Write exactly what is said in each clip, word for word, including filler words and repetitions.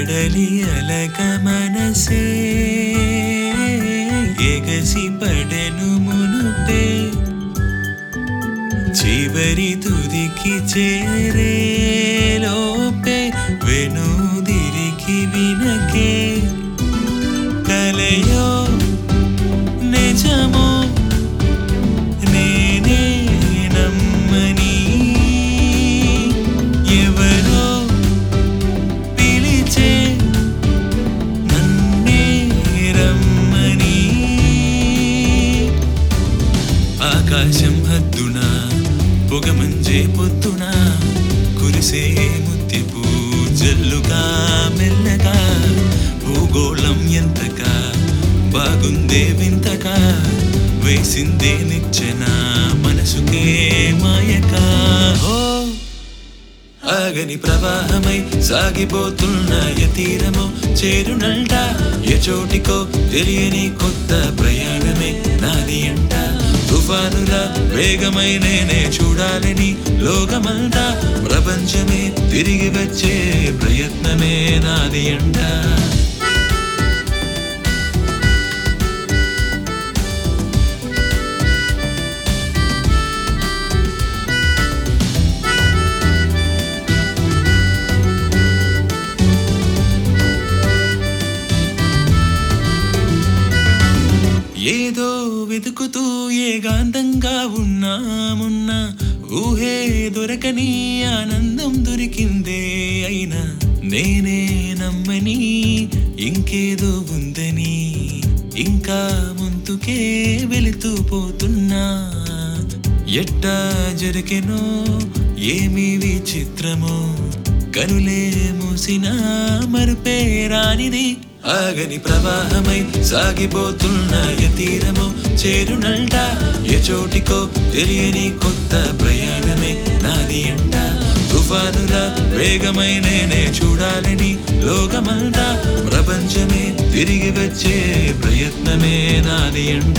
కడలి అలక మనసే ఎగసి పడెను మునుపే చివరి తుదికి చేరే లోపే వెనుదిరికి వినకే కలయో నిజమో నేనే నమ్మని ఎవరో పిలిచే నన్నే రమ్మని ఆకాశం హద్దునా పొగమంజే పొద్దున కురిసే ముత్యపు జల్లుగా మెల్లగా భూగోళం ఎంతగా బాగుందే వింతగా వేసిందే నిచ్చెన మనసుకే మాయకా ఓ ఆగని ప్రవాహమై సాగిపోతున్న యతీరమో చేరునంట ఏ చోటికో తెలియని కొత్త ప్రయాణమే నాది అంట తుఫానులా వేగమై నేనే చూడాలని లోకమంతా ప్రపంచమే తిరిగి వచ్చే ప్రయత్నమే నాది అంట ఏదో వెతుకుతూ ఏకాంతంగా ఉన్నామున్నా ఊహే దొరకని ఆనందం దొరికిందే అయినా నేనే నమ్మని ఇంకేదో ఉందని ఇంకా ముందుకే వెళుతూ పోతున్నా ఎట్టా జరిగెనో ఏమి విచిత్రమో కనులే మూసినా మరుపే రానిది ఆగని ప్రవాహమై సాగిపోతున్న యతీరమో చేరునంట ఏ చోటికో తెలియని కొత్త ప్రయాణమే నాది అంట తుఫానులా వేగమై నేనే చూడాలని లోకమంతా ప్రపంచమే తిరిగి వచ్చే ప్రయత్నమే నాది అంట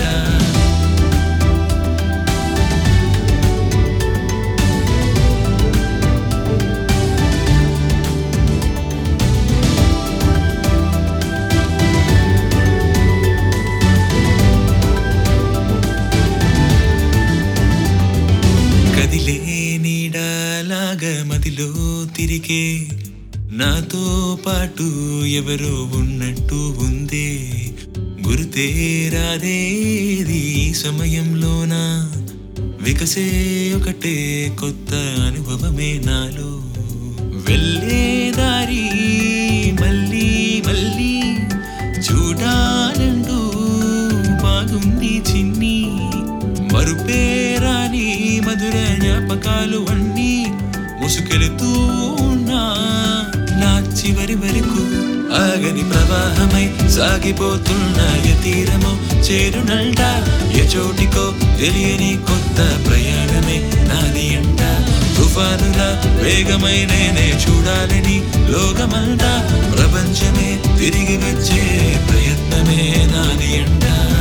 కదిలే నీడలాగా మదిలో తిరిగే నాతో పాటు ఎవరో ఉన్నట్టు ఉందే గుర్తే రాదేది సమయంలోన వికసే ఒకటే కొత్త అనుభవమే నాలో వెళ్ళే దారి మళ్ళీ మళ్ళీ చూడాలంటూ బాగుంది చిన్ని మరుపేరాని మధుర జ్ఞాపకాలు అన్నీ ముసుకెలుతూ ఉన్నా నా చివరి వరకు ఆగని ప్రవాహమై సాగిపోతున్న యతీరమో చేరునంట ఏ చోటికో తెలియని కొత్త ప్రయాణమే నాది అంట తుఫానులా వేగమై నేనే చూడాలని లోకమంతా ప్రపంచమే తిరిగి వచ్చే ప్రయత్నమే నాది అంట